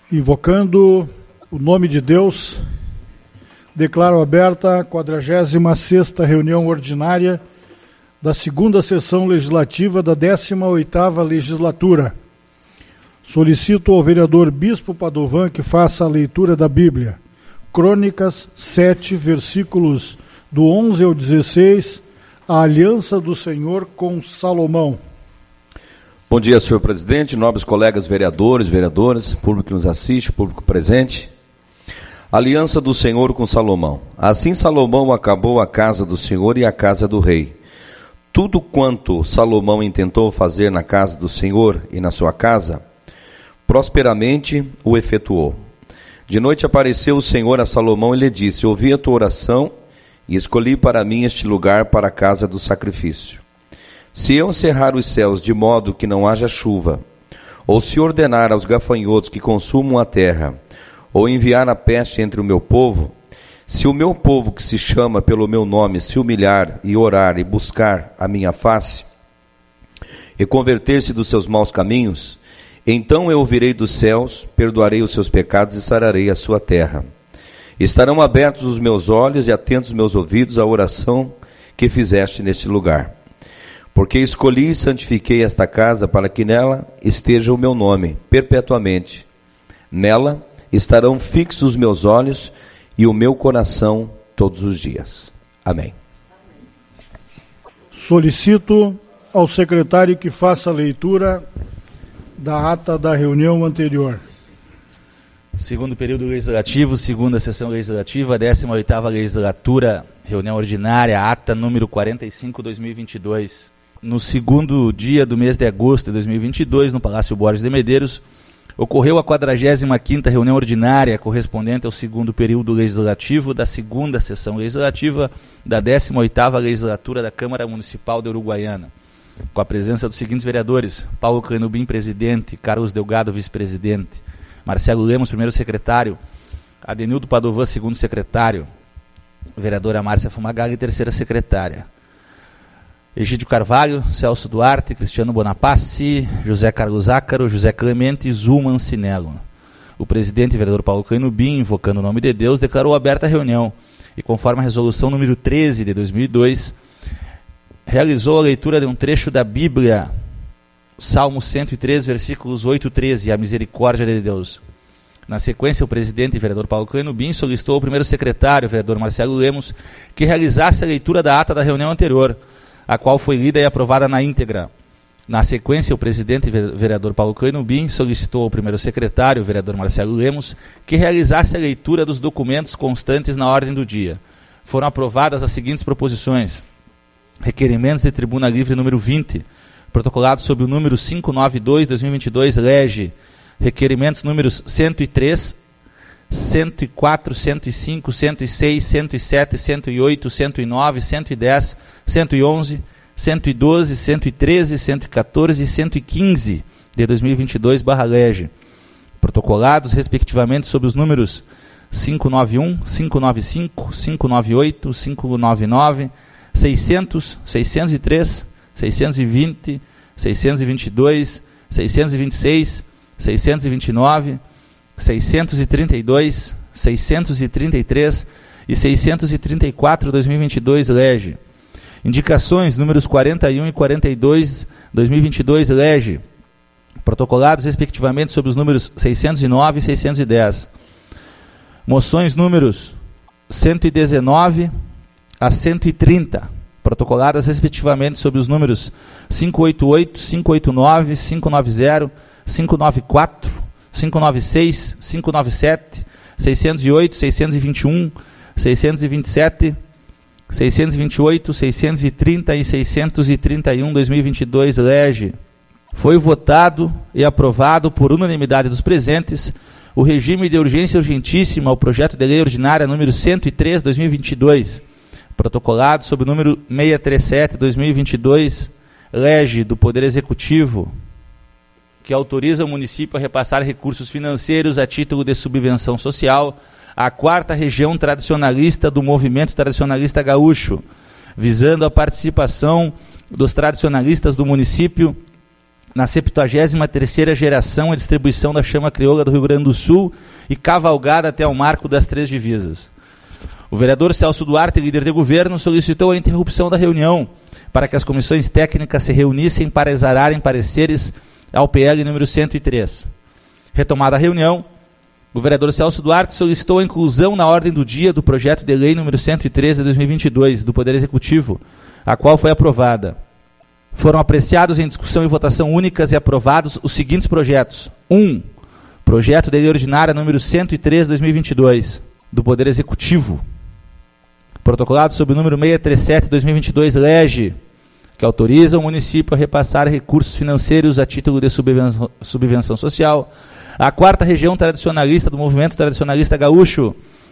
Invocando o nome de Deus, declaro aberta a 46ª reunião ordinária da segunda sessão legislativa da 18ª legislatura. Solicito ao vereador Bispo Padovan que faça a leitura da Bíblia. Crônicas 7, versículos do 11 ao 16, a aliança do Senhor com Salomão. Bom dia, senhor presidente, nobres colegas vereadores, vereadoras, público que nos assiste, público presente. Aliança do Senhor com Salomão. Assim Salomão acabou a casa do Senhor e a casa do rei. Tudo quanto Salomão intentou fazer na casa do Senhor e na sua casa, prosperamente o efetuou. De noite apareceu o Senhor a Salomão e lhe disse: ouvi a tua oração e escolhi para mim este lugar para a casa do sacrifício. Se eu cerrar os céus de modo que não haja chuva, ou se ordenar aos gafanhotos que consumam a terra, ou enviar a peste entre o meu povo, se o meu povo que se chama pelo meu nome se humilhar e orar e buscar a minha face, e converter-se dos seus maus caminhos, então eu ouvirei dos céus, perdoarei os seus pecados e sararei a sua terra. Estarão abertos os meus olhos e atentos os meus ouvidos à oração que fizeste neste lugar. Porque escolhi e santifiquei esta casa para que nela esteja o meu nome perpetuamente. Nela estarão fixos os meus olhos e o meu coração todos os dias. Amém. Solicito ao secretário que faça a leitura da ata da reunião anterior. Segundo período legislativo, segunda sessão legislativa, 18ª legislatura, reunião ordinária, ata número 45/2022. No segundo dia do mês de agosto de 2022, no Palácio Borges de Medeiros, ocorreu a 45ª reunião ordinária correspondente ao segundo período legislativo da segunda sessão legislativa da 18ª legislatura da Câmara Municipal de Uruguaiana, com a presença dos seguintes vereadores: Paulo Crenubim, presidente; Carlos Delgado, vice-presidente; Marcelo Lemos, primeiro secretário; Adenildo Padovan, segundo secretário; vereadora Márcia Fumagalli, terceira secretária; Egídio Carvalho, Celso Duarte, Cristiano Bonapassi, José Carlos Ácaro, José Clemente e Zulma Ancinello. O presidente, vereador Paulo Crenubim, invocando o nome de Deus, declarou aberta a reunião e, conforme a resolução número 13 de 2002, realizou a leitura de um trecho da Bíblia, Salmo 103, versículos 8 e 13, a misericórdia de Deus. Na sequência, o presidente, vereador Paulo Crenubim, solicitou ao primeiro secretário, vereador Marcelo Lemos, que realizasse a leitura da ata da reunião anterior, a qual foi lida e aprovada na íntegra. Na sequência, o presidente, vereador Paulo Crenubim, solicitou ao primeiro secretário, vereador Marcelo Lemos, que realizasse a leitura dos documentos constantes na ordem do dia. Foram aprovadas as seguintes proposições: requerimentos de tribuna livre número 20, protocolado sob o número 592/2022, lege, requerimentos números 103, 104, 105, 106, 107, 108, 109, 110, 111, 112, 113, 114 e 115 de 2022/lege, protocolados respectivamente sob os números 591, 595, 598, 599, 600, 603, 620, 622, 626, 629, 632, 633 e 634 2022 lege. Indicações números 41 e 42 2022 lege, protocolados respectivamente sob os números 609 e 610. Moções números 119 a 130, protocoladas respectivamente sob os números 588, 589, 590, 594, 596, 597, 608, 621, 627, 628, 630 e 631, 2022, lege. Foi votado e aprovado por unanimidade dos presentes o regime de urgência urgentíssima ao projeto de lei ordinária número 103, 2022, protocolado sob o número 637, 2022, lege do Poder Executivo, que autoriza o município a repassar recursos financeiros a título de subvenção social à 4ª região tradicionalista do movimento tradicionalista gaúcho, visando a participação dos tradicionalistas do município na 73ª geração e distribuição da chama crioula do Rio Grande do Sul e cavalgada até o marco das 3 divisas. O vereador Celso Duarte, líder de governo, solicitou a interrupção da reunião para que as comissões técnicas se reunissem para exararem pareceres ao PL número 103. Retomada a reunião, o vereador Celso Duarte solicitou a inclusão na ordem do dia do projeto de lei número 103 de 2022 do Poder Executivo, a qual foi aprovada. Foram apreciados em discussão e votação únicas e aprovados os seguintes projetos. 1. Projeto de lei ordinária número 103 de 2022 do Poder Executivo. Protocolado sob o número 637 de 2022, lege, que autoriza o município a repassar recursos financeiros a título de subvenção social à 4ª região tradicionalista do movimento tradicionalista gaúcho,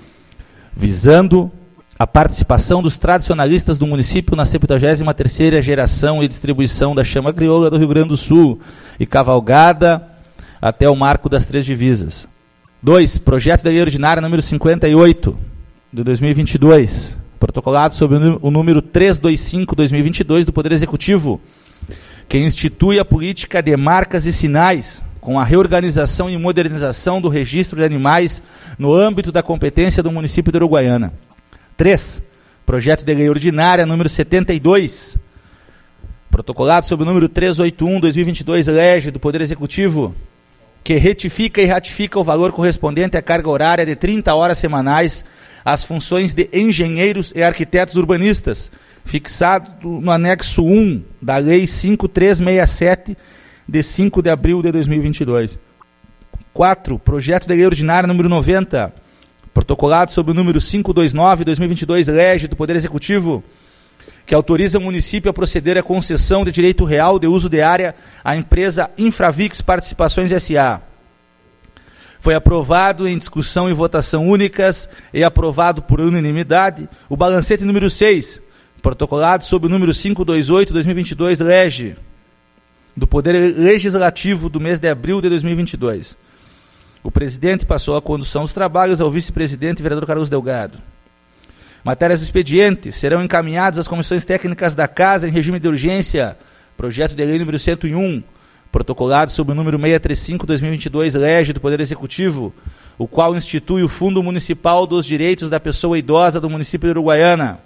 visando a participação dos tradicionalistas do município na 73ª geração e distribuição da chama crioula do Rio Grande do Sul e cavalgada até o marco das 3 divisas. 2. Projeto da lei ordinária número 58 de 2022, protocolado sob o número 325/2022 do Poder Executivo, que institui a política de marcas e sinais com a reorganização e modernização do registro de animais no âmbito da competência do município de Uruguaiana. 3. Projeto de lei ordinária número 72, protocolado sob o número 381/2022, lege do Poder Executivo, que retifica e ratifica o valor correspondente à carga horária de 30 horas semanais às funções de engenheiros e arquitetos urbanistas, fixado no anexo 1 da Lei 5367, de 5 de abril de 2022. 4. Projeto de lei ordinária número 90, protocolado sob o número 529/2022, lege do Poder Executivo, que autoriza o município a proceder à concessão de direito real de uso de área à empresa Infravix Participações S.A. Foi aprovado em discussão e votação únicas e aprovado por unanimidade o balancete número 6, protocolado sob o número 528/2022, lege do Poder Legislativo do mês de abril de 2022. O presidente passou a condução dos trabalhos ao vice-presidente, vereador Carlos Delgado. Matérias do expediente serão encaminhadas às comissões técnicas da Casa em regime de urgência. Projeto de lei número 101, protocolado sob o número 635/2022, lege do Poder Executivo, o qual institui o Fundo Municipal dos Direitos da Pessoa Idosa do município de Uruguaiana.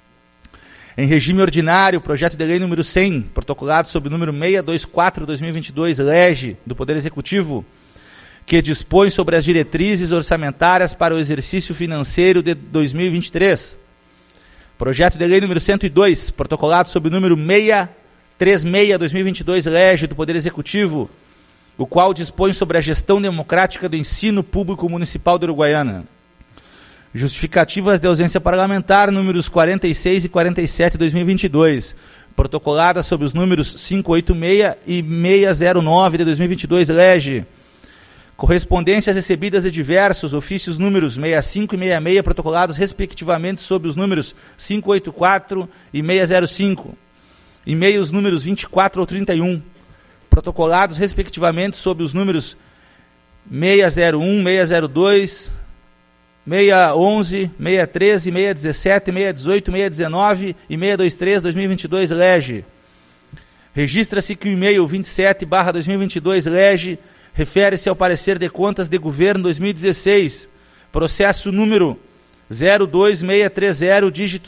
Em regime ordinário, projeto de lei número 100, protocolado sob o número 624/2022, lege do Poder Executivo, que dispõe sobre as diretrizes orçamentárias para o exercício financeiro de 2023. Projeto de lei número 102, protocolado sob o número 636/2022, lege do Poder Executivo, o qual dispõe sobre a gestão democrática do ensino público municipal de Uruguaiana. Justificativas de ausência parlamentar, números 46 e 47/2022, protocolada sob os números 586 e 609 de 2022, lege. Correspondências recebidas de diversos ofícios números 65 e 66, protocolados respectivamente sob os números 584 e 605. E-mails números 24 ou 31, protocolados respectivamente sob os números 601, 602, 611, 613, 617, 618, 619 e 623, 2022, lege. Registra-se que o e-mail 27/2022, lege, refere-se ao parecer de contas de governo 2016, processo número 02630, dígito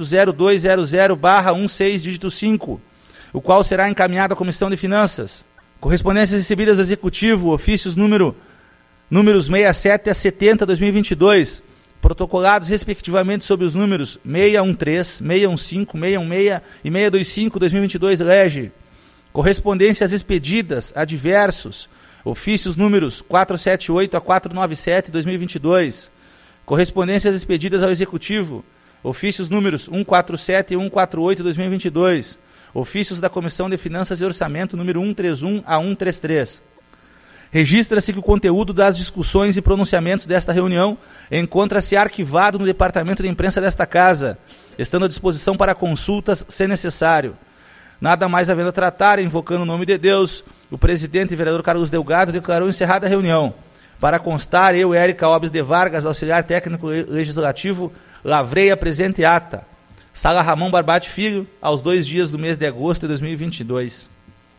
0200/16, dígito 5, o qual será encaminhado à Comissão de Finanças. Correspondências recebidas do Executivo, ofícios números 67 a 70, 2022, protocolados respectivamente sob os números 613, 615, 616 e 625, 2022, lege. Correspondências expedidas a diversos, ofícios números 478 a 497, 2022. Correspondências expedidas ao Executivo, ofícios números 147 e 148, 2022. Ofícios da Comissão de Finanças e Orçamento, número 131 a 133. Registra-se que o conteúdo das discussões e pronunciamentos desta reunião encontra-se arquivado no Departamento de Imprensa desta Casa, estando à disposição para consultas, se necessário. Nada mais havendo a tratar, invocando o nome de Deus, o presidente e vereador Carlos Delgado declarou encerrada a reunião. Para constar, eu, Érica Alves de Vargas, auxiliar técnico legislativo, lavrei a presente ata. Sala Ramon Barbate Filho, aos 2 dias do mês de agosto de 2022.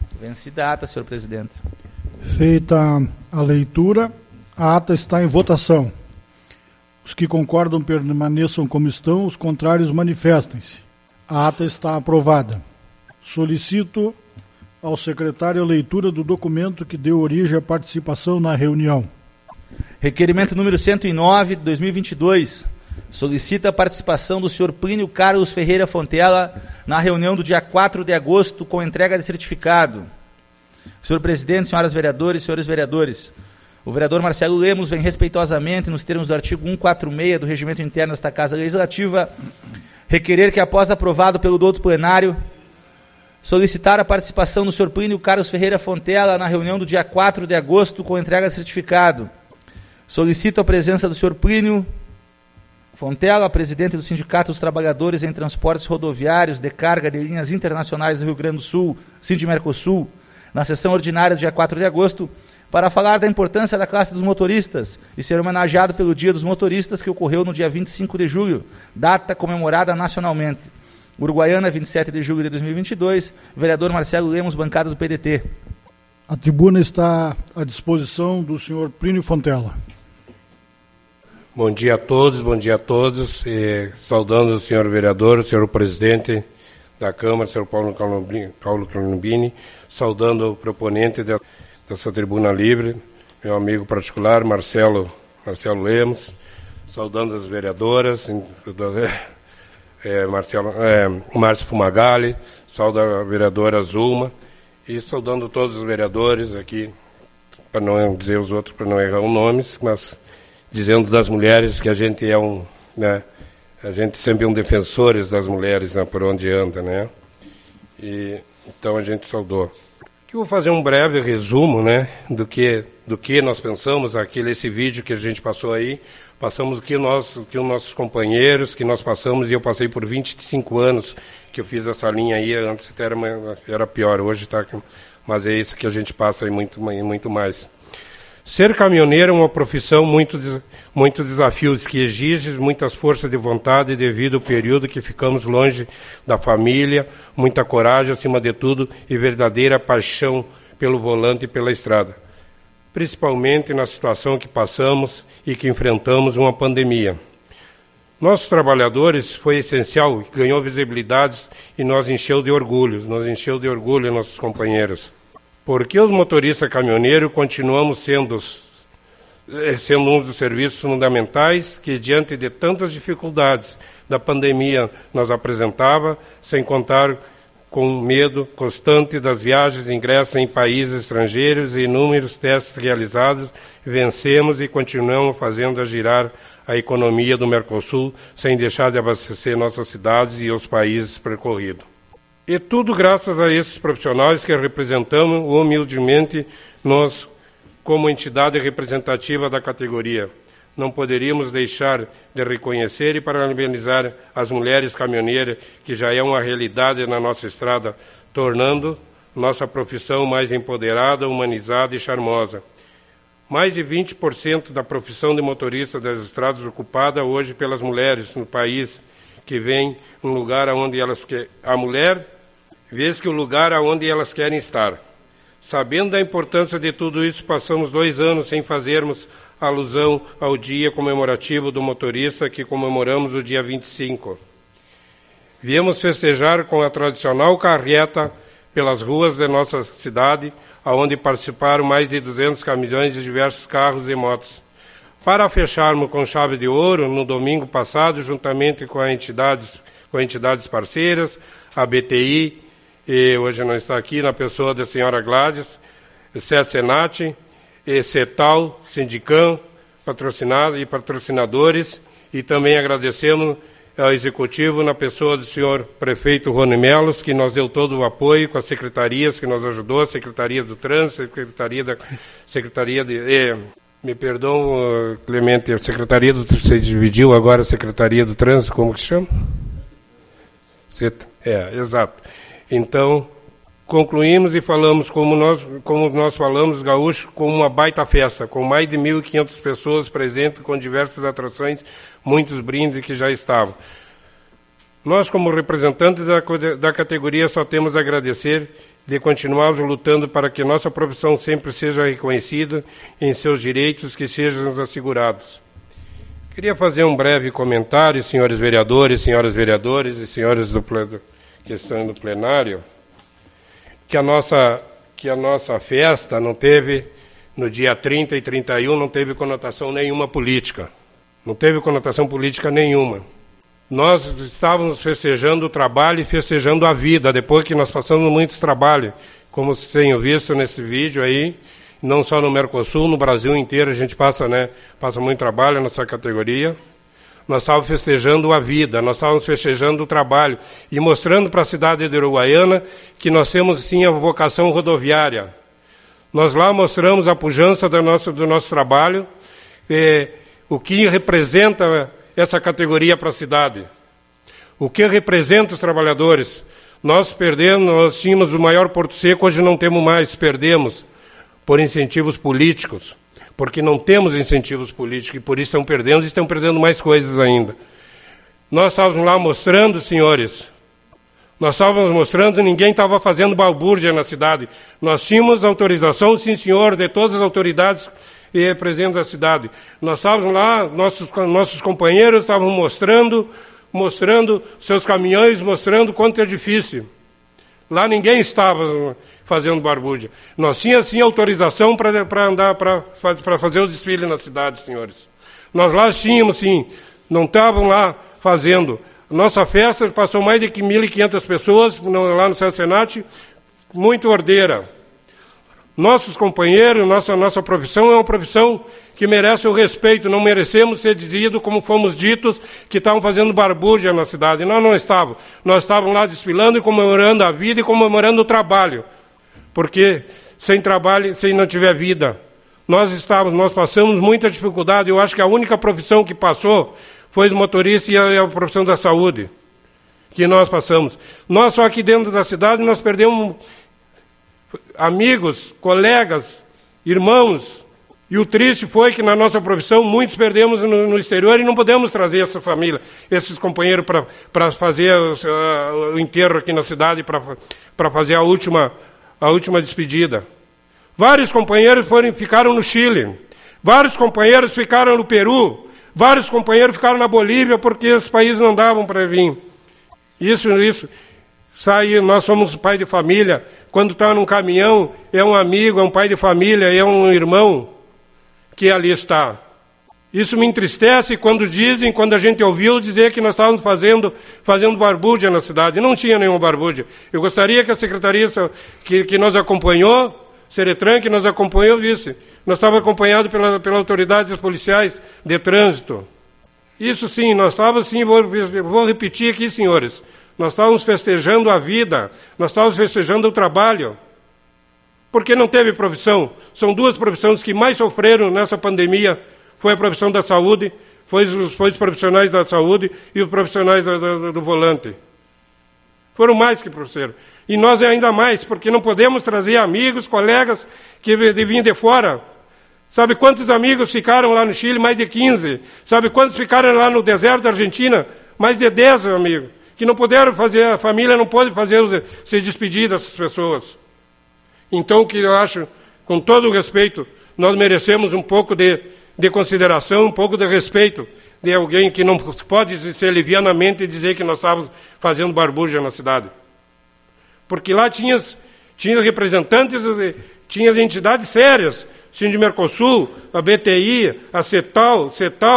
Vencida a ata, senhor presidente. Feita a leitura, a ata está em votação. Os que concordam permaneçam como estão, os contrários manifestem-se. A ata está aprovada. Solicito ao secretário a leitura do documento que deu origem à participação na reunião. Requerimento número 109 de 2022. Solicita a participação do senhor Plínio Carlos Ferreira Fontela na reunião do dia 4 de agosto com entrega de certificado. Senhor presidente, senhoras vereadoras e senhores vereadores, o vereador Marcelo Lemos vem respeitosamente, nos termos do artigo 146 do Regimento Interno desta Casa Legislativa, requerer que, após aprovado pelo douto plenário, solicitar a participação do senhor Plínio Carlos Ferreira Fontela na reunião do dia 4 de agosto com entrega de certificado. Solicito a presença do senhor Plínio Fontela, presidente do Sindicato dos Trabalhadores em Transportes Rodoviários de Carga de Linhas Internacionais do Rio Grande do Sul, Sindimercosul, na sessão ordinária do dia 4 de agosto, para falar da importância da classe dos motoristas e ser homenageado pelo Dia dos Motoristas, que ocorreu no dia 25 de julho, data comemorada nacionalmente. Uruguaiana, 27 de julho de 2022, vereador Marcelo Lemos, bancada do PDT. A tribuna está à disposição do senhor Plínio Fontela. Bom dia a todos, saudando o senhor vereador, o senhor presidente da Câmara, o senhor Paulo Colombini, saudando o proponente dessa tribuna livre, meu amigo particular, Marcelo Lemos, saudando as vereadoras, Márcio Fumagalli, saudando a vereadora Zulma, e saudando todos os vereadores aqui, para não dizer os outros, para não errar os nomes, mas dizendo das mulheres que a gente é a gente sempre é defensores das mulheres, né, por onde anda, né? E então a gente saudou. Aqui eu vou fazer um breve resumo, né, do que nós pensamos esse vídeo que a gente passou aí, passamos o que os nossos companheiros, que nós passamos, e eu passei por 25 anos que eu fiz essa linha aí, antes era pior, hoje está, mas é isso que a gente passa aí muito mais. Ser caminhoneiro é uma profissão muito desafios, que exige muitas forças de vontade devido ao período que ficamos longe da família, muita coragem acima de tudo e verdadeira paixão pelo volante e pela estrada. Principalmente na situação que passamos e que enfrentamos uma pandemia. Nossos trabalhadores foi essencial, ganhou visibilidade e nos encheu de orgulho nossos companheiros. Porque os motoristas caminhoneiros continuamos sendo um dos serviços fundamentais que, diante de tantas dificuldades da pandemia, nos apresentava, sem contar com medo constante das viagens e ingressos em países estrangeiros e inúmeros testes realizados, vencemos e continuamos fazendo girar a economia do Mercosul, sem deixar de abastecer nossas cidades e os países percorridos. E tudo graças a esses profissionais que representamos humildemente nós como entidade representativa da categoria. Não poderíamos deixar de reconhecer e parabenizar as mulheres caminhoneiras, que já é uma realidade na nossa estrada, tornando nossa profissão mais empoderada, humanizada e charmosa. Mais de 20% da profissão de motorista das estradas ocupada hoje pelas mulheres no país, que vem um lugar onde a mulher vez que o lugar aonde elas querem estar. Sabendo da importância de tudo isso, passamos 2 anos sem fazermos alusão ao dia comemorativo do motorista, que comemoramos o dia 25. Viemos festejar com a tradicional carreta pelas ruas de nossa cidade, aonde participaram mais de 200 caminhões de diversos carros e motos. Para fecharmos com chave de ouro, no domingo passado, juntamente com entidades parceiras, a BTI, e hoje não está aqui, na pessoa da senhora Gladys, Senat, CETAL, Sindicam, patrocinadores, e também agradecemos ao Executivo, na pessoa do senhor Prefeito Rony Melos, que nos deu todo o apoio, com as secretarias que nos ajudou, a Secretaria do Trânsito, me perdão, Clemente, a Secretaria do Trânsito, você dividiu agora a Secretaria do Trânsito, como que se chama? Exato. Então, concluímos e falamos, como nós falamos, Gaúcho, com uma baita festa, com mais de 1.500 pessoas presentes, com diversas atrações, muitos brindes que já estavam. Nós, como representantes da categoria, só temos a agradecer de continuarmos lutando para que nossa profissão sempre seja reconhecida em seus direitos, que sejam assegurados. Queria fazer um breve comentário, senhores vereadores, senhoras vereadores e senhores que estão no plenário, que a nossa festa não teve, no dia 30 e 31, não teve conotação nenhuma política. Não teve conotação política nenhuma. Nós estávamos festejando o trabalho e festejando a vida, depois que nós passamos muito trabalho, como vocês tenham visto nesse vídeo aí, não só no Mercosul, no Brasil inteiro a gente passa muito trabalho nessa categoria. Nós estávamos festejando a vida, nós estávamos festejando o trabalho e mostrando para a cidade de Uruguaiana que nós temos sim a vocação rodoviária. Nós lá mostramos a pujança do nosso trabalho, o que representa essa categoria para a cidade. O que representa os trabalhadores? Nós tínhamos o maior Porto Seco, hoje não temos mais, perdemos por incentivos políticos, porque não temos incentivos políticos e por isso estão perdendo mais coisas ainda. Nós estávamos lá mostrando, senhores, ninguém estava fazendo balbúrdia na cidade. Nós tínhamos autorização, sim senhor, de todas as autoridades e presidente da cidade. Nós estávamos lá, nossos companheiros estavam mostrando seus caminhões, mostrando quanto é difícil. Lá ninguém estava fazendo barbúrdia. Nós tínhamos sim autorização para andar, para fazer os desfiles na cidade, senhores. Nós lá tínhamos sim, não estavam lá fazendo. Nossa festa passou mais de 1.500 pessoas lá no Senat, muito ordeira. Nossos companheiros, nossa profissão é uma profissão que merece o respeito. Não merecemos ser dizidos, como fomos ditos, que estavam fazendo barbúrdia na cidade. Nós não estávamos. Nós estávamos lá desfilando e comemorando a vida e comemorando o trabalho. Porque sem trabalho, sem não tiver vida. Nós passamos muita dificuldade. Eu acho que a única profissão que passou foi do motorista e a profissão da saúde. Que nós passamos. Nós só aqui dentro da cidade nós perdemos amigos, colegas, irmãos, e o triste foi que na nossa profissão muitos perdemos no exterior e não podemos trazer essa família, esses companheiros para fazer o enterro aqui na cidade, para fazer a última despedida. Vários companheiros ficaram no Chile, vários companheiros ficaram no Peru, vários companheiros ficaram na Bolívia porque os países não davam para vir. Isso. Nós somos pai de família. Quando está num caminhão, é um amigo, é um pai de família, é um irmão que ali está. Isso me entristece quando a gente ouviu dizer que nós estávamos fazendo barbúrdia na cidade. Não tinha nenhuma barbúrdia. Eu gostaria que a secretaria que nos acompanhou, Seretran, que nos acompanhou, visse. Nós estávamos acompanhados pela autoridade dos policiais de trânsito. Isso sim, nós estávamos sim, vou repetir aqui, senhores. Nós estávamos festejando a vida, nós estávamos festejando o trabalho, porque não teve profissão. São duas profissões que mais sofreram nessa pandemia, foi a profissão da saúde, foi os profissionais da saúde e os profissionais do volante. Foram mais que professores. E nós ainda mais, porque não podemos trazer amigos, colegas que vinham de fora. Sabe quantos amigos ficaram lá no Chile? Mais de 15. Sabe quantos ficaram lá no deserto da Argentina? Mais de 10 amigos. Que não puderam fazer, a família não pôde se despedir dessas pessoas. Então, que eu acho, com todo o respeito, nós merecemos um pouco de consideração, um pouco de respeito de alguém que não pode ser levianamente dizer que nós estávamos fazendo barbúrdia na cidade. Porque lá tinha representantes, tinha entidades sérias, Sind Mercosul, a BTI, a CETAL,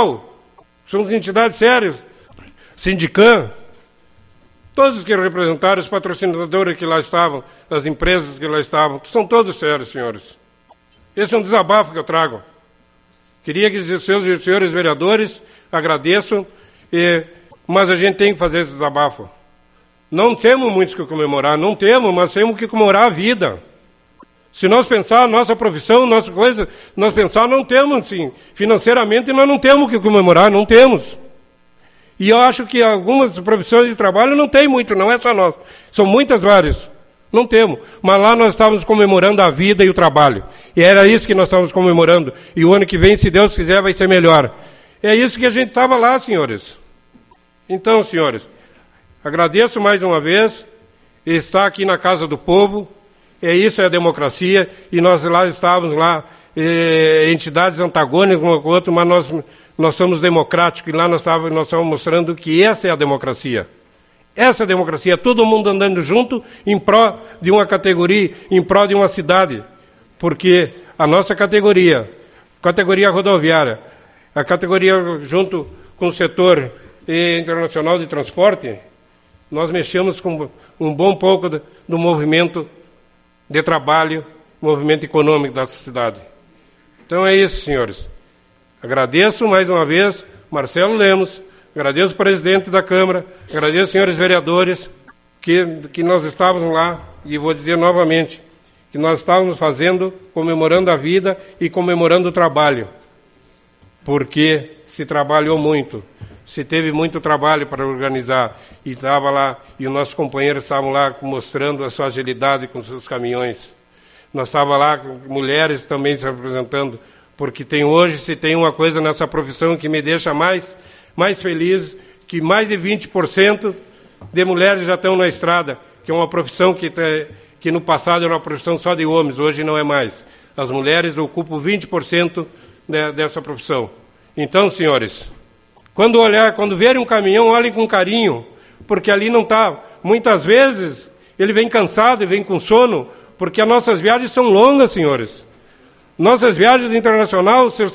são entidades sérias, Sindicam. Todos os que representaram, os patrocinadores que lá estavam, as empresas que lá estavam, são todos sérios, senhores. Esse é um desabafo que eu trago. Queria que os senhores vereadores agradeçam, mas a gente tem que fazer esse desabafo. Não temos muitos que comemorar, mas temos que comemorar a vida. Se nós pensar a nossa profissão, nossa coisa, nós pensar, não temos, sim. Financeiramente nós não temos que comemorar, não temos. E eu acho que algumas profissões de trabalho não tem muito, não é só nós. São muitas várias. Não temos. Mas lá nós estávamos comemorando a vida e o trabalho. E era isso que nós estávamos comemorando. E o ano que vem, se Deus quiser, vai ser melhor. É isso que a gente estava lá, senhores. Então, senhores, Agradeço mais uma vez estar aqui na Casa do Povo. Isso é a democracia, e nós lá estávamos entidades antagônicas uma com a outra, mas nós somos democráticos, e lá nós estávamos mostrando que essa é a democracia. Essa é a democracia, todo mundo andando junto em pró de uma categoria, em pró de uma cidade. Porque a nossa categoria rodoviária, a categoria junto com o setor internacional de transporte, nós mexemos com um bom pouco do movimento de trabalho, movimento econômico da cidade. Então é isso, senhores. Agradeço mais uma vez Marcelo Lemos, agradeço o presidente da Câmara, agradeço senhores vereadores, que nós estávamos lá, e vou dizer novamente, que nós estávamos comemorando a vida e comemorando o trabalho, porque se trabalhou muito, se teve muito trabalho para organizar, e estava lá, e os nossos companheiros estavam lá mostrando a sua agilidade com seus caminhões. Nós estávamos lá, com mulheres também se apresentando, porque se tem uma coisa nessa profissão que me deixa mais feliz, que mais de 20% de mulheres já estão na estrada, que é uma profissão que no passado era uma profissão só de homens, hoje não é mais. As mulheres ocupam 20% dessa profissão. Então, senhores, quando verem um caminhão, olhem com carinho, porque ali não está. Muitas vezes ele vem cansado e vem com sono, porque as nossas viagens são longas, senhores. Nossas viagens internacional, se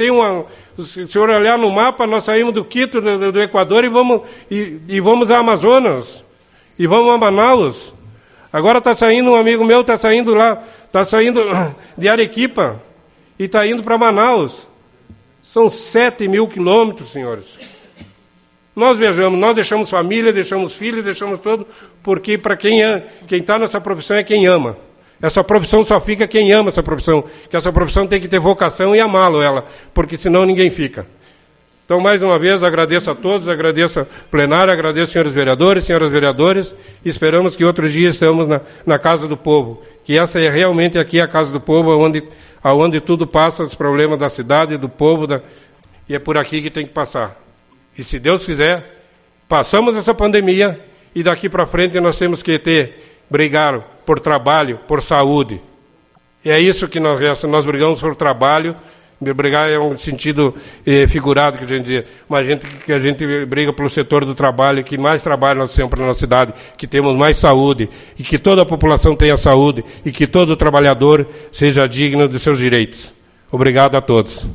o senhor olhar no mapa, nós saímos do Quito, do Equador, e vamos a Amazonas, e vamos a Manaus. Agora está saindo, um amigo meu está saindo de Arequipa, e está indo para Manaus. São 7.000 quilômetros, senhores. Nós viajamos, nós deixamos família, deixamos filhos, deixamos tudo, porque para quem está nessa profissão é quem ama. Essa profissão só fica quem ama essa profissão, que essa profissão tem que ter vocação e amá-lo ela, porque senão ninguém fica. Então, mais uma vez, agradeço a todos, agradeço a plenária, agradeço senhores vereadores, senhoras vereadoras, e esperamos que outro dia estamos na Casa do Povo, que essa é realmente aqui a Casa do Povo, onde tudo passa, os problemas da cidade, do povo, e é por aqui que tem que passar. E se Deus quiser, passamos essa pandemia, e daqui para frente nós temos que brigar por trabalho, por saúde. E é isso que nós brigamos por trabalho. Brigar é um sentido figurado que a gente diz, mas a gente briga pelo setor do trabalho, que mais trabalho nós temos na nossa cidade, que temos mais saúde, e que toda a população tenha saúde, e que todo trabalhador seja digno de seus direitos. Obrigado a todos.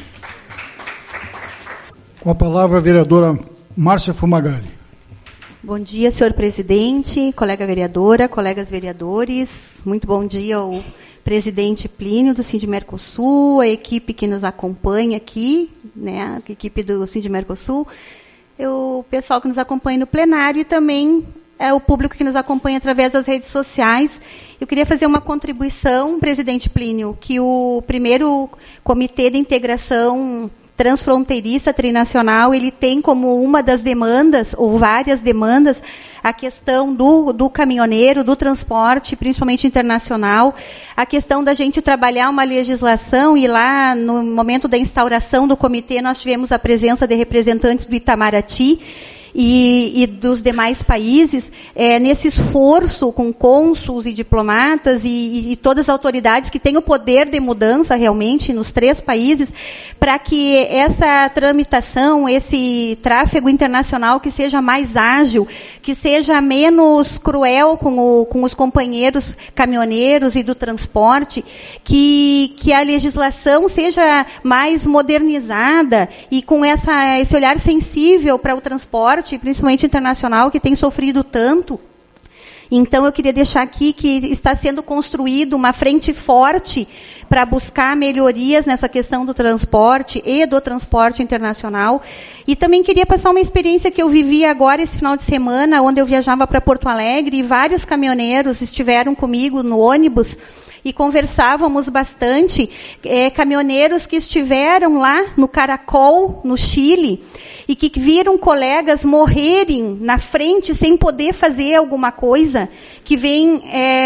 Com a palavra a vereadora Márcia Fumagalli. Bom dia, senhor presidente, colega vereadora, colegas vereadores. Muito bom dia ao presidente Plínio do Sindimercosul, a equipe que nos acompanha aqui, né, a equipe do Sindimercosul, o pessoal que nos acompanha no plenário e também o público que nos acompanha através das redes sociais. Eu queria fazer uma contribuição, presidente Plínio, que o primeiro Comitê de Integração Transfronteiriça Trinacional, ele tem como uma das demandas, ou várias demandas, a questão do caminhoneiro, do transporte, principalmente internacional, a questão da gente trabalhar uma legislação, e lá, no momento da instauração do comitê, nós tivemos a presença de representantes do Itamaraty, e dos demais países, nesse esforço com cônsuls e diplomatas e todas as autoridades que têm o poder de mudança realmente nos 3 países, para que essa tramitação, esse tráfego internacional que seja mais ágil, que seja menos cruel com os companheiros caminhoneiros e do transporte, que a legislação seja mais modernizada e com esse olhar sensível para o transporte, principalmente internacional, que tem sofrido tanto. Então, eu queria deixar aqui que está sendo construído uma frente forte para buscar melhorias nessa questão do transporte e do transporte internacional. E também queria passar uma experiência que eu vivi agora, esse final de semana, onde eu viajava para Porto Alegre, e vários caminhoneiros estiveram comigo no ônibus, e conversávamos bastante, caminhoneiros que estiveram lá no Caracol, no Chile, e que viram colegas morrerem na frente sem poder fazer alguma coisa, que vem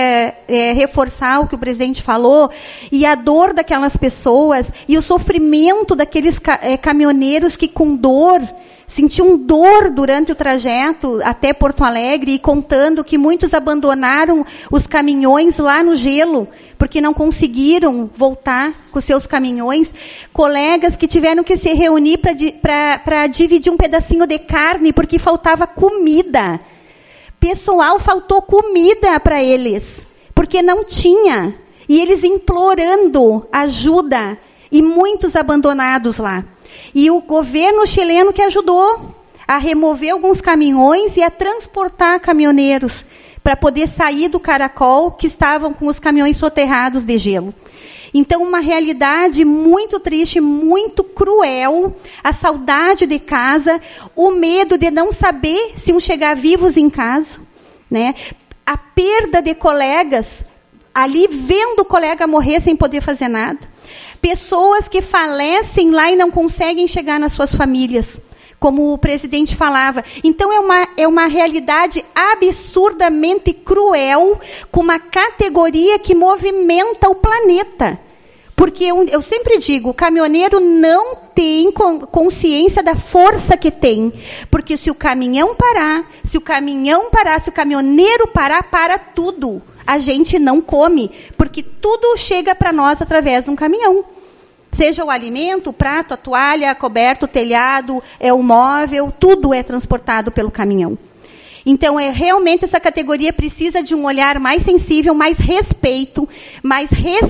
reforçar o que o presidente falou, e a dor daquelas pessoas, e o sofrimento daqueles caminhoneiros que com dor, sentiam dor durante o trajeto até Porto Alegre, e contando que muitos abandonaram os caminhões lá no gelo, porque não conseguiram voltar com seus caminhões. Colegas que tiveram que se reunir para dividir um pedacinho de carne, porque faltava comida. Pessoal, faltou comida para eles, porque não tinha. E eles implorando ajuda, e muitos abandonados lá. E o governo chileno que ajudou a remover alguns caminhões e a transportar caminhoneiros para poder sair do Caracol, que estavam com os caminhões soterrados de gelo. Então, uma realidade muito triste, muito cruel, a saudade de casa, o medo de não saber se iam chegar vivos em casa, né? A perda de colegas, ali vendo o colega morrer sem poder fazer nada. Pessoas que falecem lá e não conseguem chegar nas suas famílias, como o presidente falava. Então, é uma realidade absurdamente cruel, com uma categoria que movimenta o planeta. Porque eu sempre digo, o caminhoneiro não tem consciência da força que tem. Porque se o caminhão parar, se o caminhoneiro parar, para tudo. A gente não come, porque tudo chega para nós através de um caminhão. Seja o alimento, o prato, a toalha, a coberta, o telhado, o móvel, tudo é transportado pelo caminhão. Então, realmente essa categoria precisa de um olhar mais sensível, mais respeito, mais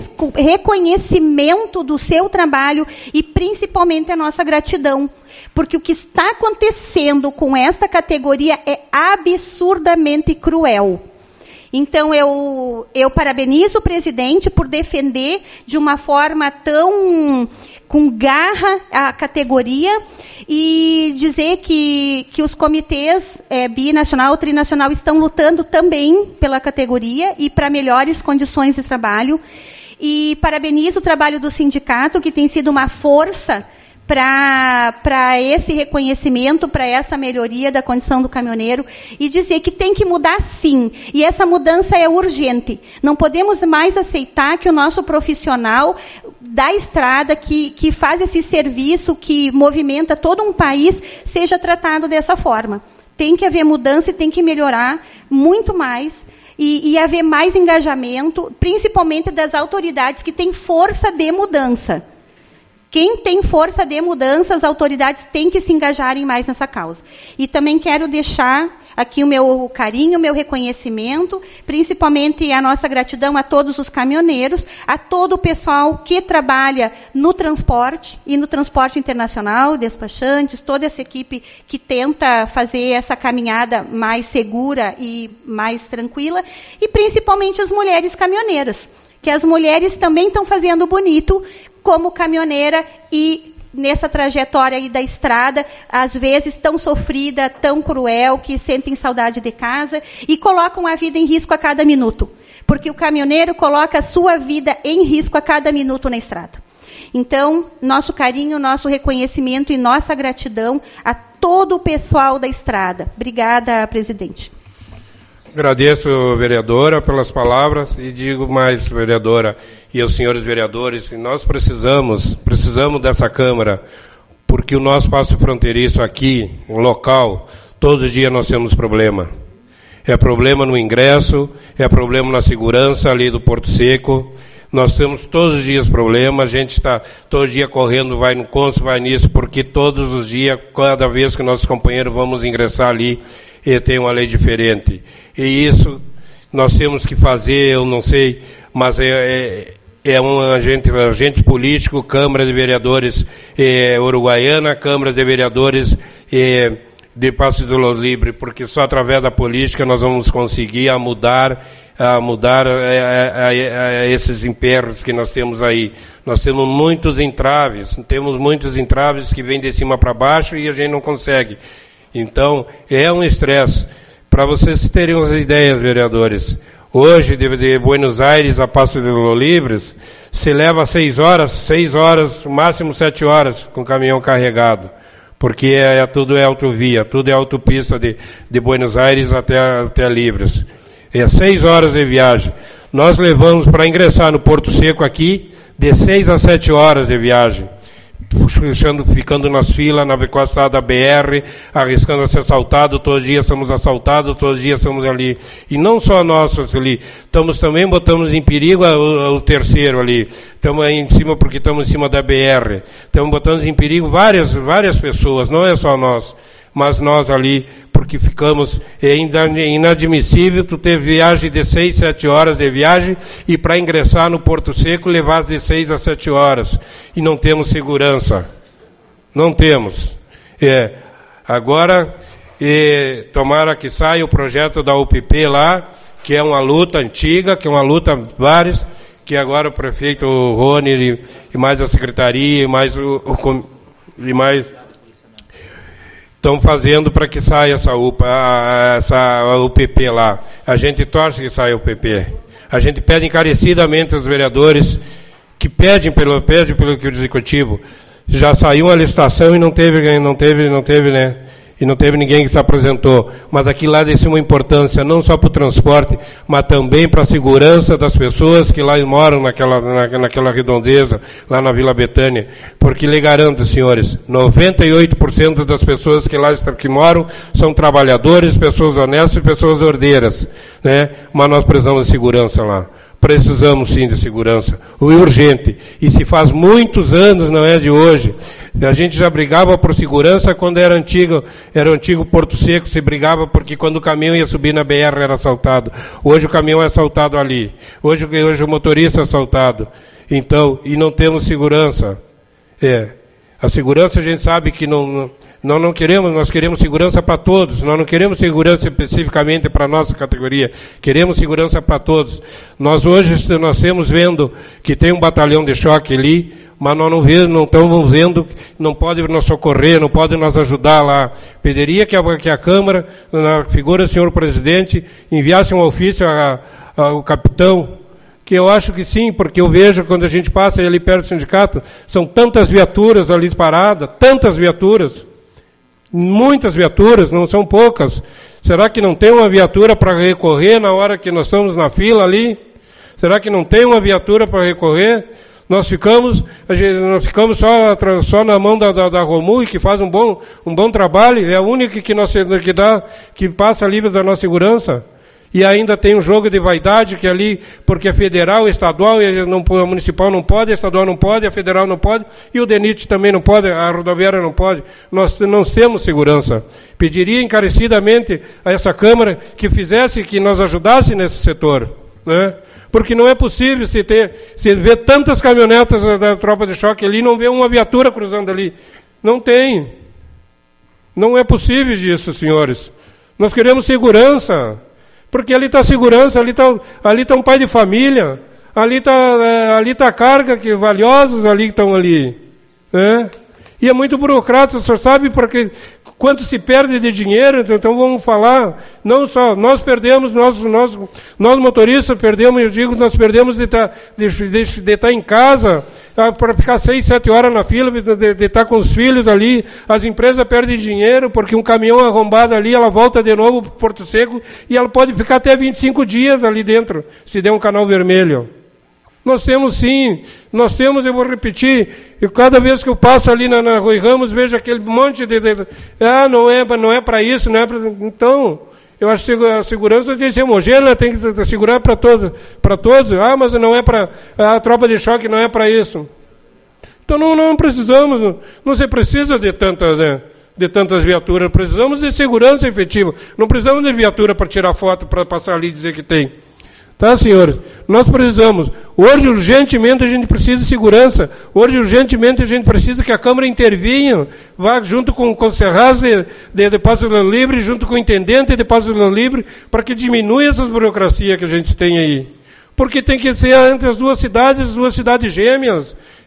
reconhecimento do seu trabalho e, principalmente, a nossa gratidão. Porque o que está acontecendo com essa categoria é absurdamente cruel. Então, eu parabenizo o presidente por defender de uma forma tão com garra a categoria e dizer que os comitês binacional, trinacional estão lutando também pela categoria e para melhores condições de trabalho. E parabenizo o trabalho do sindicato, que tem sido uma força para esse reconhecimento, para essa melhoria da condição do caminhoneiro, e dizer que tem que mudar sim, e essa mudança é urgente. Não podemos mais aceitar que o nosso profissional da estrada, que faz esse serviço, que movimenta todo um país, seja tratado dessa forma. Tem que haver mudança e tem que melhorar muito mais, e haver mais engajamento, principalmente das autoridades que têm força de mudança. Quem tem força de mudança, as autoridades têm que se engajarem mais nessa causa. E também quero deixar aqui o meu carinho, o meu reconhecimento, principalmente a nossa gratidão a todos os caminhoneiros, a todo o pessoal que trabalha no transporte e no transporte internacional, despachantes, toda essa equipe que tenta fazer essa caminhada mais segura e mais tranquila, e principalmente as mulheres caminhoneiras, que as mulheres também estão fazendo bonito como caminhoneira e nessa trajetória aí da estrada, às vezes tão sofrida, tão cruel, que sentem saudade de casa e colocam a vida em risco a cada minuto. Porque o caminhoneiro coloca a sua vida em risco a cada minuto na estrada. Então, nosso carinho, nosso reconhecimento e nossa gratidão a todo o pessoal da estrada. Obrigada, presidente. Agradeço, vereadora, pelas palavras e digo mais, vereadora, e aos senhores vereadores, que nós precisamos dessa Câmara, porque o nosso passo fronteiriço aqui, um local, todos os dias nós temos problema. É problema no ingresso, é problema na segurança ali do Porto Seco, nós temos todos os dias problema, a gente está todo dia correndo, vai no cônsul, vai nisso, porque todos os dias, cada vez que nossos companheiros vamos ingressar ali, e tem uma lei diferente. E isso nós temos que fazer, eu não sei, mas é um agente político, Câmara de Vereadores Uruguaiana, Câmara de Vereadores de Passos de Los Libres, porque só através da política nós vamos conseguir mudar esses emperros que nós temos aí. Nós temos muitos entraves que vêm de cima para baixo e a gente não consegue. Então, é um estresse. Para vocês terem umas ideias, vereadores, Hoje, de Buenos Aires a Passo de los Libres, se leva 6 horas, máximo 7 horas com o caminhão carregado. Porque tudo é autovia, tudo é autopista de Buenos Aires até Libres. É 6 horas de viagem. Nós levamos para ingressar no Porto Seco aqui, de 6 a 7 horas de viagem. Ficando nas filas, na costa da BR, arriscando a ser assaltado, todos os dias somos assaltados, todos os dias somos ali. E não só nós ali, botamos em perigo o terceiro ali. Estamos aí em cima porque estamos em cima da BR. Estamos botando em perigo várias pessoas, não é só nós. Mas nós ali, porque ficamos, é inadmissível tu ter viagem de 6, 7 horas de viagem e para ingressar no Porto Seco levar de 6 a 7 horas. E não temos segurança. Não temos. Agora, tomara que saia o projeto da UPP lá, que é uma luta antiga, que é uma luta várias, que agora o prefeito Rony e mais a secretaria e mais estão fazendo para que saia essa UPP lá. A gente torce que saia a UPP. A gente pede encarecidamente aos vereadores que pedem pelo que o executivo. Já saiu uma licitação e não teve, né? E não teve ninguém que se apresentou. Mas aquilo lá é de suma importância, não só para o transporte, mas também para a segurança das pessoas que lá moram naquela redondeza, lá na Vila Betânia. Porque lhe garanto, senhores, 98% das pessoas que moram são trabalhadores, pessoas honestas e pessoas ordeiras, né? Mas nós precisamos de segurança lá. Precisamos sim de segurança, o urgente, e se faz muitos anos, não é de hoje. A gente já brigava por segurança quando era o antigo Porto Seco, se brigava porque quando o caminhão ia subir na BR era assaltado. Hoje o caminhão é assaltado ali, hoje o motorista é assaltado. Então, e não temos segurança. A segurança a gente sabe que não queremos, nós queremos segurança para todos, nós não queremos segurança especificamente para a nossa categoria, queremos segurança para todos. Nós hoje estamos vendo que tem um batalhão de choque ali, mas nós não estamos vendo, não pode nos socorrer, não pode nos ajudar lá. Pediria que a Câmara, na figura do senhor presidente, enviasse um ofício ao capitão, que eu acho que sim, porque eu vejo quando a gente passa ali perto do sindicato, são tantas viaturas ali paradas, tantas viaturas, muitas viaturas, não são poucas. Será que não tem uma viatura para recorrer na hora que nós estamos na fila ali? Será que não tem uma viatura para recorrer? Nós ficamos só na mão da Romul, que faz um bom trabalho, é a única que passa livre da nossa segurança. E ainda tem um jogo de vaidade que ali, porque é federal, estadual, a municipal não pode, a estadual não pode, a federal não pode, e o DENIT também não pode, a rodoviária não pode. Nós não temos segurança. Pediria encarecidamente a essa Câmara que nos ajudasse nesse setor, né? Porque não é possível se ver tantas caminhonetas da tropa de choque ali e não ver uma viatura cruzando ali. Não tem. Não é possível disso, senhores. Nós queremos segurança. Porque ali está segurança, ali tá um pai de família, ali tá carga valiosas ali que estão ali, né? E é muito burocrata, o senhor sabe porque quanto se perde de dinheiro, então vamos falar, não só, nós perdemos, nós motoristas perdemos, eu digo, nós perdemos de estar em casa, para ficar 6, 7 horas na fila, de estar com os filhos ali, as empresas perdem dinheiro, porque um caminhão arrombado ali, ela volta de novo para Porto Seco, e ela pode ficar até 25 dias ali dentro, se der um canal vermelho. Nós temos, eu vou repetir, e cada vez que eu passo ali na Rui Ramos, vejo aquele monte não é para isso, não é para... Então, eu acho que a segurança tem que ser homogênea, tem que segurar para todos. Mas não é para... A tropa de choque não é para isso. Então, não precisamos, não se precisa de tantas viaturas, precisamos de segurança efetiva, não precisamos de viatura para tirar foto, para passar ali e dizer que tem. Tá, senhores? Nós precisamos. Hoje, urgentemente, a gente precisa de segurança. Hoje, urgentemente, a gente precisa que a Câmara intervenha, vá junto com o Serraz de Passo Livre, junto com o intendente de Passo Livre, para que diminua essas burocracias que a gente tem aí. Porque tem que ser entre as duas cidades gêmeas.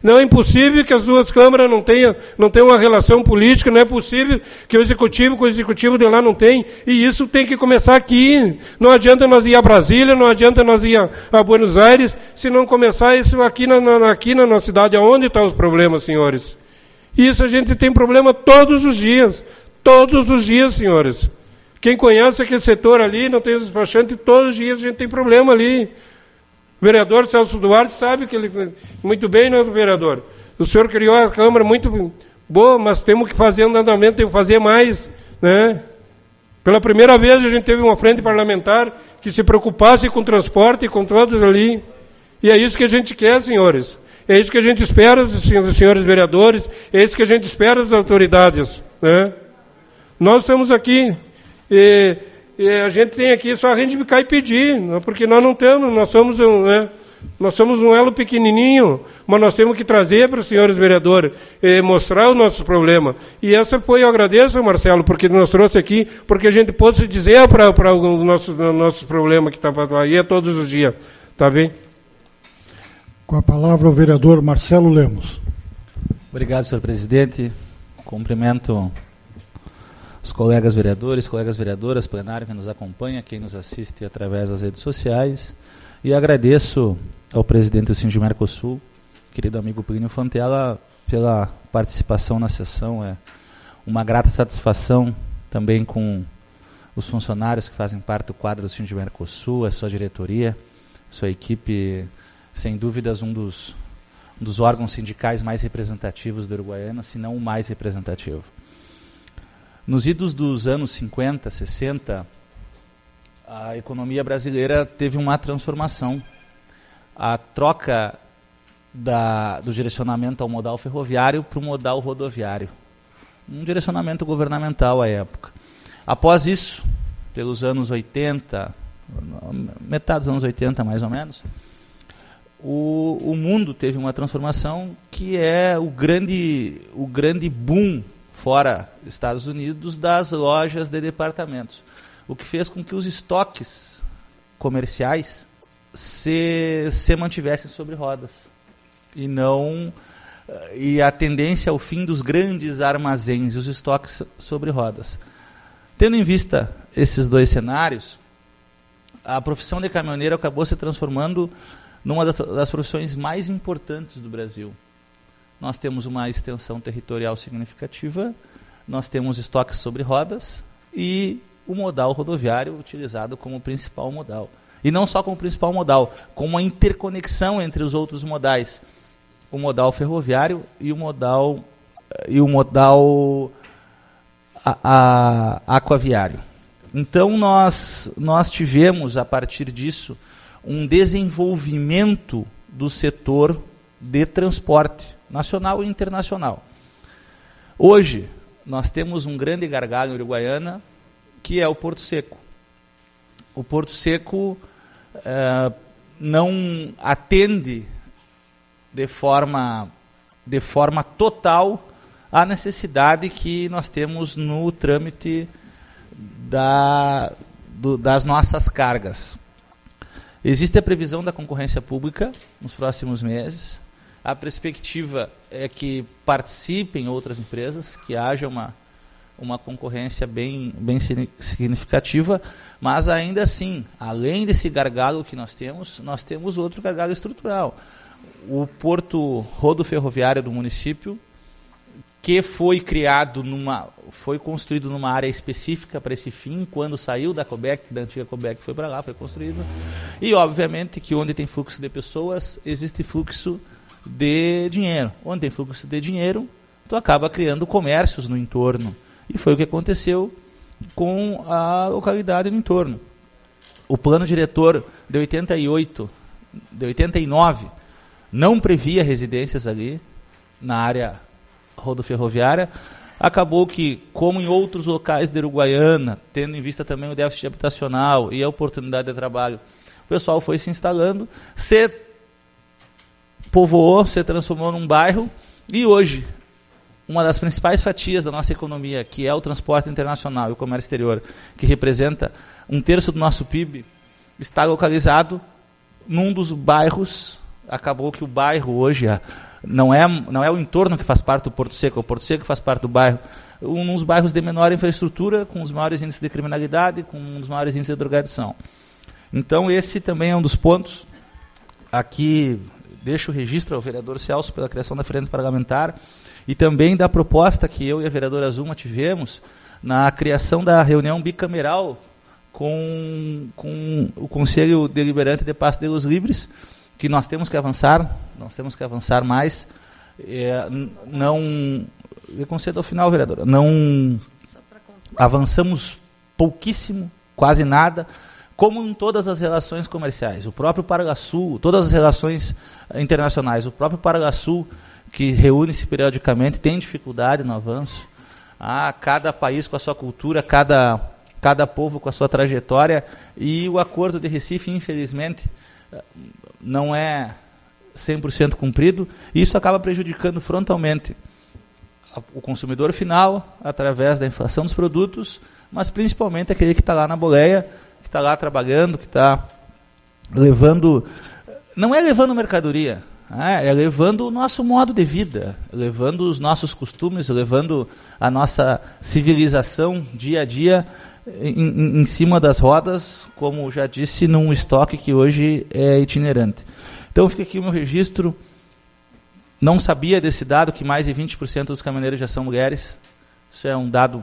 Não é impossível que as duas câmaras não tenham uma relação política, não é possível que o executivo com o executivo de lá não tenham, e isso tem que começar aqui. Não adianta nós ir a Brasília, não adianta nós ir a Buenos Aires, se não começar isso aqui na nossa cidade. Aonde estão os problemas, senhores? Isso a gente tem problema todos os dias, senhores. Quem conhece aquele setor ali, não tem despachante, todos os dias a gente tem problema ali. O vereador Celso Duarte sabe que ele muito bem, não é, vereador? O senhor criou a Câmara muito boa, mas temos que fazer andamento, temos que fazer mais, né? Pela primeira vez a gente teve uma frente parlamentar que se preocupasse com o transporte e com todos ali. E é isso que a gente quer, senhores. É isso que a gente espera dos senhores vereadores, é isso que a gente espera das autoridades, né? Nós estamos aqui e a gente tem aqui só a reivindicar e pedir, porque nós não temos, nós somos um elo pequenininho, mas nós temos que trazer para os senhores vereadores, mostrar o nosso problema. E essa foi, eu agradeço, Marcelo, porque nos trouxe aqui, porque a gente pôde dizer para o nosso problema que está aí todos os dias. Tá bem? Com a palavra o vereador Marcelo Lemos. Obrigado, senhor presidente. Cumprimento os colegas vereadores, colegas vereadoras, plenário que nos acompanha, quem nos assiste através das redes sociais. E agradeço ao presidente do Sindicato Mercosul, querido amigo Plínio Fontela, pela participação na sessão. É uma grata satisfação também com os funcionários que fazem parte do quadro do Sindicato Mercosul, a sua diretoria, a sua equipe, sem dúvidas um dos órgãos sindicais mais representativos da Uruguaiana, se não o mais representativo. Nos idos dos anos 50, 60, a economia brasileira teve uma transformação. A troca do direcionamento ao modal ferroviário para o modal rodoviário. Um direcionamento governamental à época. Após isso, pelos anos 80, metade dos anos 80 mais ou menos, o mundo teve uma transformação que é o grande boom fora Estados Unidos das lojas de departamentos, o que fez com que os estoques comerciais se mantivessem sobre rodas e a tendência ao fim dos grandes armazéns, os estoques sobre rodas. Tendo em vista esses dois cenários, a profissão de caminhoneiro acabou se transformando numa das profissões mais importantes do Brasil. Nós temos uma extensão territorial significativa, nós temos estoques sobre rodas e o modal rodoviário utilizado como principal modal. E não só como principal modal, como a interconexão entre os outros modais. O modal ferroviário e o modal aquaviário. Então nós tivemos, a partir disso, um desenvolvimento do setor de transporte nacional e internacional. Hoje, nós temos um grande gargalo em Uruguaiana, que é o Porto Seco. O Porto Seco não atende de forma total a necessidade que nós temos no trâmite das nossas cargas. Existe a previsão da concorrência pública nos próximos meses. A perspectiva é que participem outras empresas, que haja uma concorrência bem significativa, mas ainda assim, além desse gargalo que nós temos outro gargalo estrutural. O porto rodoferroviário do município, que foi construído numa área específica para esse fim, quando saiu da Cobec, da antiga Cobec, foi para lá, foi construído. E, obviamente, que onde tem fluxo de pessoas, existe fluxo de dinheiro. Onde tem fluxo de dinheiro, tu acaba criando comércios no entorno. E foi o que aconteceu com a localidade no entorno. O plano diretor de 89, não previa residências ali, na área rodoferroviária. Acabou que, como em outros locais da Uruguaiana, tendo em vista também o déficit habitacional e a oportunidade de trabalho, o pessoal foi se instalando, se povoou, se transformou num bairro, e hoje, uma das principais fatias da nossa economia, que é o transporte internacional e o comércio exterior, que representa 1/3 do nosso PIB, está localizado num dos bairros. Acabou que o bairro hoje, não é o entorno que faz parte do Porto Seco, é o Porto Seco que faz parte do bairro. Uns bairros de menor infraestrutura, com os maiores índices de criminalidade, com um dos maiores índices de drogadição. Então esse também é um dos pontos. Aqui deixo o registro ao vereador Celso pela criação da frente parlamentar e também da proposta que eu e a vereadora Zuma tivemos na criação da reunião bicameral com o Conselho Deliberante de Passo de Los Livres, que nós temos que avançar mais. Eu concedo ao final, vereadora, não avançamos pouquíssimo, quase nada, como em todas as relações comerciais. O próprio Paraguaçu, todas as relações internacionais, o próprio Paraguaçu, que reúne-se periodicamente, tem dificuldade no avanço. Cada país com a sua cultura, cada povo com a sua trajetória, e o Acordo de Recife, infelizmente, não é 100% cumprido, e isso acaba prejudicando frontalmente o consumidor final, através da inflação dos produtos, mas principalmente aquele que está lá na boleia, que está lá trabalhando, que está levando, não é levando mercadoria, é levando o nosso modo de vida, levando os nossos costumes, levando a nossa civilização dia a dia em cima das rodas, como já disse, num estoque que hoje é itinerante. Então fica aqui o meu registro. Não sabia desse dado, que mais de 20% dos caminhoneiros já são mulheres. Isso é um dado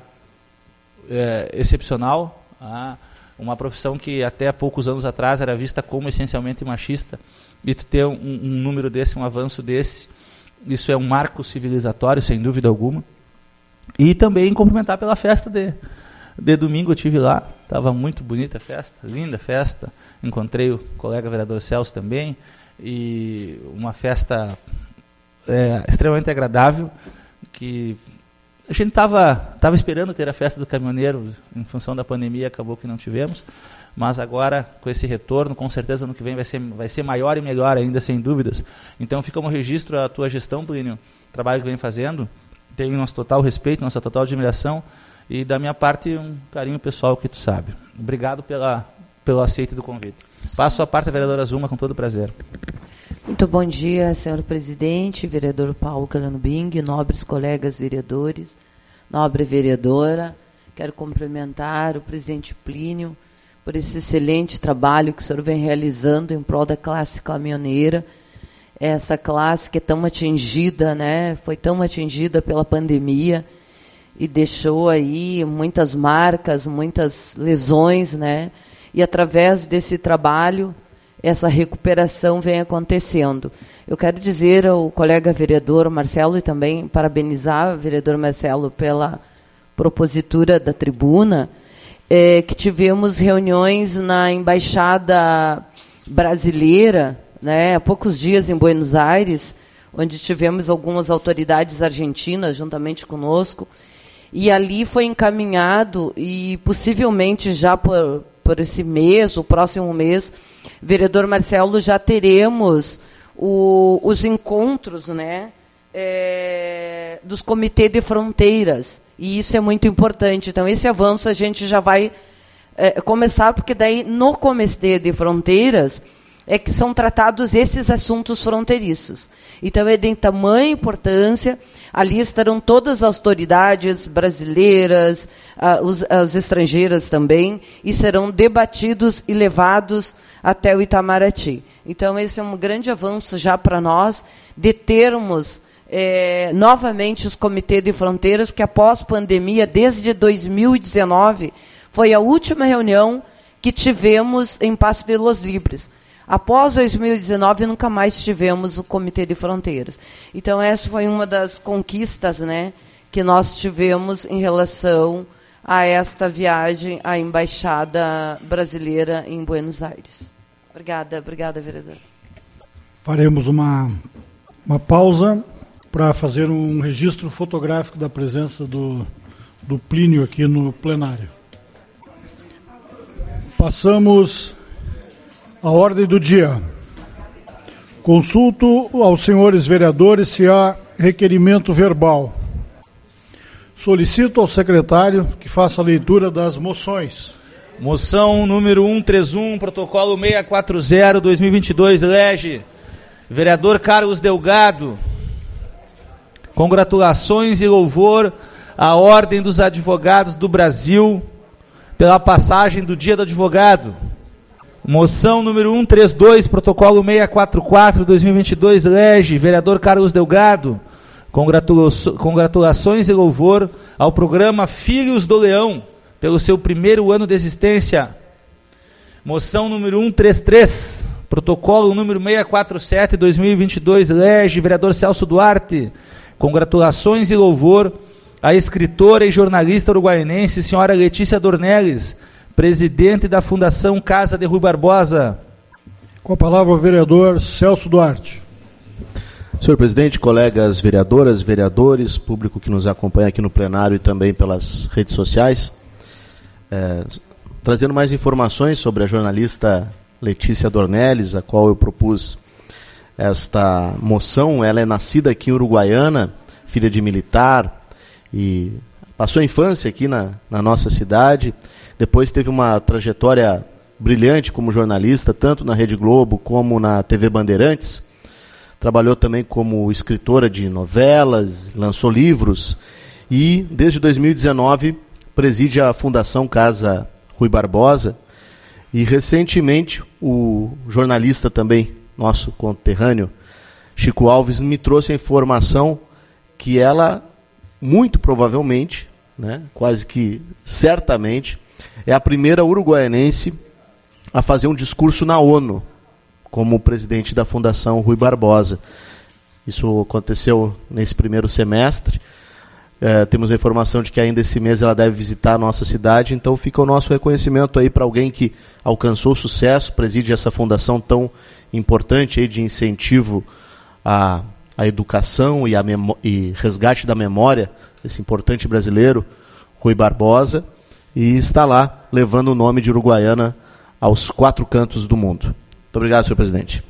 excepcional. Uma profissão que até há poucos anos atrás era vista como essencialmente machista. E tu ter um número desse, um avanço desse, isso é um marco civilizatório, sem dúvida alguma. E também cumprimentar pela festa de domingo. Eu estive lá, estava muito bonita a festa, linda festa. Encontrei o colega vereador Celso também. E uma festa extremamente agradável, que a gente estava esperando ter a festa do caminhoneiro, em função da pandemia, acabou que não tivemos, mas agora, com esse retorno, com certeza ano que vem vai ser maior e melhor ainda, sem dúvidas. Então fica um registro a tua gestão, Plínio, o trabalho que vem fazendo, tenho nosso total respeito, nossa total admiração, e da minha parte um carinho pessoal que tu sabe. Obrigado pelo aceite do convite. Passo a parte da vereadora Zuma com todo prazer. Muito bom dia, senhor presidente, vereador Paulo Calanubing, nobres colegas vereadores, nobre vereadora. Quero cumprimentar o presidente Plínio por esse excelente trabalho que o senhor vem realizando em prol da classe caminhoneira. Essa classe que é tão atingida, né? Foi tão atingida pela pandemia e deixou aí muitas marcas, muitas lesões, né? E através desse trabalho, essa recuperação vem acontecendo. Eu quero dizer ao colega vereador Marcelo e também parabenizar o vereador Marcelo pela propositura da tribuna, que tivemos reuniões na Embaixada Brasileira, né, há poucos dias em Buenos Aires, onde tivemos algumas autoridades argentinas juntamente conosco, e ali foi encaminhado, e possivelmente já por esse mês, o próximo mês, vereador Marcelo, já teremos os encontros, né, dos comitês de fronteiras, e isso é muito importante. Então, esse avanço a gente já vai começar, porque daí no comitê de fronteiras é que são tratados esses assuntos fronteiriços. Então, é de tamanha importância, ali estarão todas as autoridades brasileiras, as estrangeiras também, e serão debatidos e levados até o Itamaraty. Então, esse é um grande avanço já para nós, de termos novamente os comitês de fronteiras, porque após pandemia, desde 2019, foi a última reunião que tivemos em Passo de Los Libres. Após 2019, nunca mais tivemos o Comitê de Fronteiras. Então, essa foi uma das conquistas, né, que nós tivemos em relação a esta viagem à Embaixada Brasileira em Buenos Aires. Obrigada, vereador. Faremos uma pausa para fazer um registro fotográfico da presença do Plínio aqui no plenário. Passamos à ordem do dia. Consulto aos senhores vereadores se há requerimento verbal. Solicito ao secretário que faça a leitura das moções. Moção número 131, protocolo 640-2022, elege vereador Carlos Delgado, Congratulações e louvor à Ordem dos Advogados do Brasil pela passagem do Dia do Advogado. Moção número 132, protocolo 644/2022, lege, vereador Carlos Delgado. Congratulações e louvor ao programa Filhos do Leão, pelo seu primeiro ano de existência. Moção número 133, protocolo número 647/2022, lege, vereador Celso Duarte. Congratulações e louvor à escritora e jornalista uruguaiense, senhora Letícia Dornelles, presidente da Fundação Casa de Rui Barbosa. Com a palavra o vereador Celso Duarte. Senhor presidente, colegas vereadoras, vereadores, público que nos acompanha aqui no plenário e também pelas redes sociais, trazendo mais informações sobre a jornalista Letícia Dornelles, a qual eu propus esta moção. Ela é nascida aqui em Uruguaiana, filha de militar, e passou a infância aqui na nossa cidade. Depois teve uma trajetória brilhante como jornalista, tanto na Rede Globo como na TV Bandeirantes. Trabalhou também como escritora de novelas, lançou livros e, desde 2019, preside a Fundação Casa Rui Barbosa. E, recentemente, o jornalista também, nosso conterrâneo, Chico Alves, me trouxe a informação que ela, muito provavelmente, quase que certamente, é a primeira uruguaianense a fazer um discurso na ONU, como presidente da Fundação Rui Barbosa. Isso aconteceu nesse primeiro semestre. Temos a informação de que ainda esse mês ela deve visitar a nossa cidade, então fica o nosso reconhecimento aí para alguém que alcançou sucesso, preside essa fundação tão importante aí de incentivo à educação e resgate da memória desse importante brasileiro, Rui Barbosa, e está lá levando o nome de Uruguaiana aos 4 cantos do mundo. Muito obrigado, senhor presidente.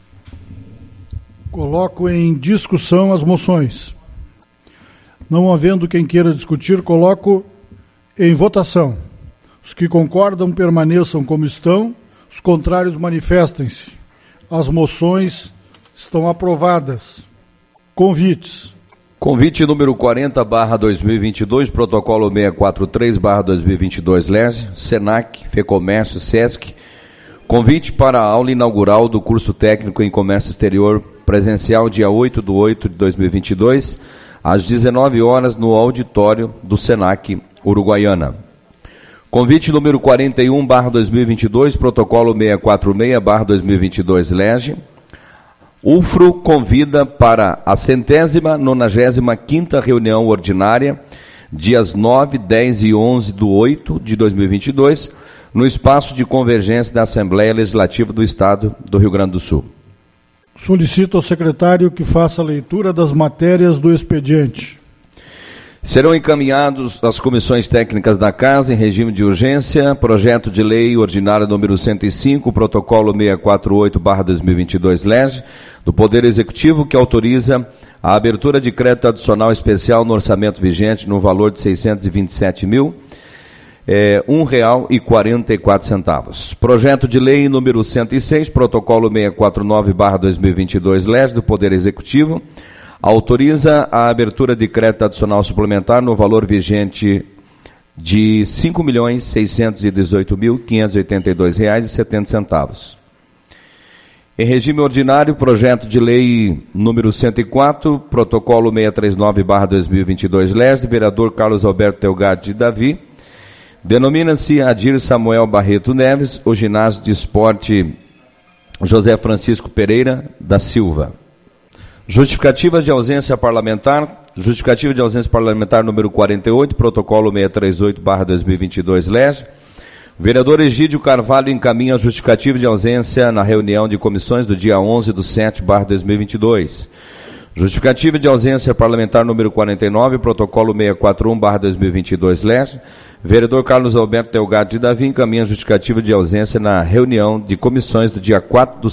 Coloco em discussão as moções. Não havendo quem queira discutir, coloco em votação. Os que concordam permaneçam como estão, os contrários manifestem-se. As moções estão aprovadas. Convites. Convite número 40/2022, protocolo 643/2022, LERJ, SENAC, FEComércio, SESC. Convite para a aula inaugural do curso técnico em comércio exterior presencial dia 8/8/2022, às 19 horas no auditório do SENAC Uruguaiana. Convite número 41/2022, protocolo 646/2022, LERJ. UFRO convida para a 195ª reunião ordinária, dias 9, 10 e 11/8/2022, no espaço de convergência da Assembleia Legislativa do Estado do Rio Grande do Sul. Solicito ao secretário que faça a leitura das matérias do expediente. Serão encaminhados às comissões técnicas da Casa, em regime de urgência, projeto de lei ordinário número 105, protocolo 648/2022, LERJ, do Poder Executivo, que autoriza a abertura de crédito adicional especial no orçamento vigente no valor de R$ 627.001,44. Projeto de lei número 106, protocolo 649/2022, LERJ, do Poder Executivo, autoriza a abertura de crédito adicional suplementar no valor vigente de R$ 5.618.582,70. Em regime ordinário, projeto de lei número 104, protocolo 639/2022, LERJ, do vereador Carlos Alberto Delgado de Davi, denomina-se Adir Samuel Barreto Neves, o ginásio de esporte José Francisco Pereira da Silva. Justificativa de ausência parlamentar número 48, protocolo 638/2022, LERJ. O vereador Egídio Carvalho encaminha a justificativa de ausência na reunião de comissões do dia 11/7/2022. Justificativa de ausência parlamentar número 49, protocolo 641/2022, LERJ. Vereador Carlos Alberto Delgado de Davi encaminha a justificativa de ausência na reunião de comissões do dia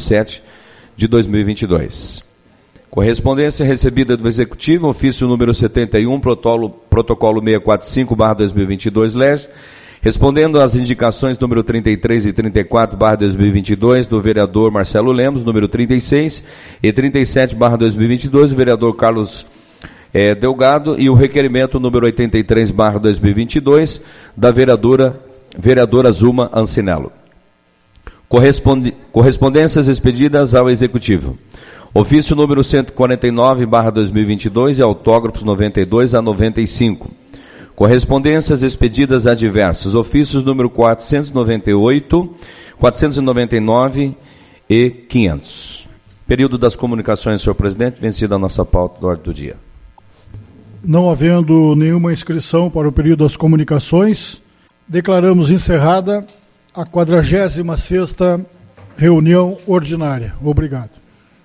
4/7/2022. Correspondência recebida do Executivo, ofício número 71, protocolo 645/2022, LERJ, respondendo às indicações número 33 e 34/2022 do vereador Marcelo Lemos, número 36 e 37/2022, do vereador Carlos Delgado, e o requerimento número 83/2022 da vereadora Zulma Ancinello. Correspondências expedidas ao Executivo. Ofício número 149/2022 e autógrafos 92 a 95. Correspondências expedidas a diversos. Ofícios número 498, 499 e 500. Período das comunicações, senhor presidente, vencida a nossa pauta da ordem do dia. Não havendo nenhuma inscrição para o período das comunicações, declaramos encerrada a 46ª reunião ordinária. Obrigado.